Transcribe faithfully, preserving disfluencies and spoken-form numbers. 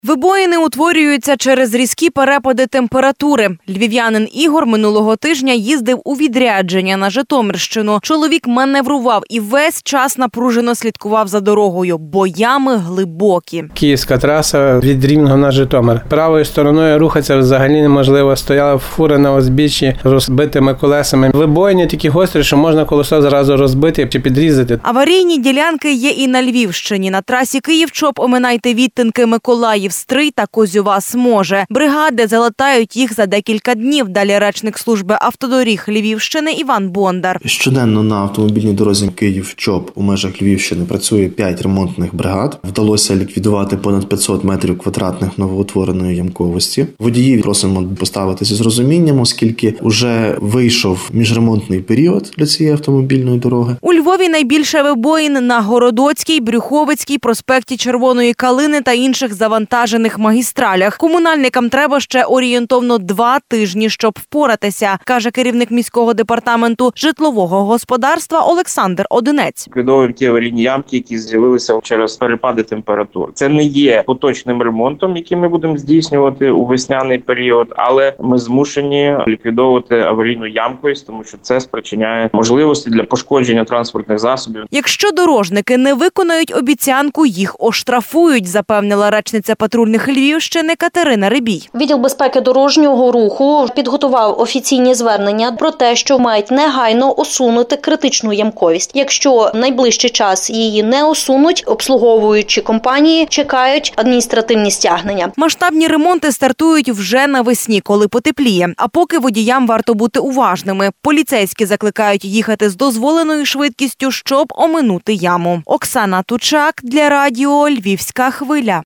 Вибоїни утворюються через різкі перепади температури. Львів'янин Ігор минулого тижня їздив у відрядження на Житомирщину. Чоловік маневрував і весь час напружено слідкував за дорогою, бо ями глибокі. Київська траса від Рівного на Житомир. Правою стороною рухатися взагалі неможливо. Стояла фура на узбіччі розбитими колесами. Вибоїни такі гострі, що можна колесо зразу розбити чи підрізати. Аварійні ділянки є і на Львівщині. На трасі Київ-Чоп оминайте відтинки Миколаїв, Стрий та Козюва-Сможе. Бригади залатають їх за декілька днів. Далі речник служби автодоріг Львівщини Іван Бондар. Щоденно на автомобільній дорозі Київ-Чоп у межах Львівщини працює п'ять ремонтних бригад. Вдалося ліквідувати понад п'ятсот метрів квадратних новоутвореної ямковості. Водіїв просимо поставитися з розумінням, оскільки вже вийшов міжремонтний період для цієї автомобільної дороги. У Львові найбільше вибоїн на Городоцькій, Брюховицькій, проспекті Червоної Калини та інших завантажених магістралях. Комунальникам треба ще орієнтовно два тижні, щоб впоратися, каже керівник міського департаменту житлового господарства Олександр Одинець. Ліквідовуємо ті аварійні ямки, які з'явилися через перепади температур. Це не є поточним ремонтом, який ми будемо здійснювати у весняний період, але ми змушені ліквідовувати аварійну ямковість, тому що це спричиняє можливості для пошкодження транспортних засобів. Якщо дорожники не виконають обіцянку, їх оштрафують, запевнила речниця патрульних Львівщини Катерина Рибій. Відділ безпеки дорожнього руху підготував офіційні звернення про те, що мають негайно усунути критичну ямковість. Якщо в найближчий час її не усунуть, обслуговуючі компанії чекають адміністративні стягнення. Масштабні ремонти стартують вже навесні, коли потепліє. А поки водіям варто бути уважними. Поліцейські закликають їхати з дозволеною швидкістю, щоб оминути яму. Оксана Тучак для радіо «Львівська хвиля».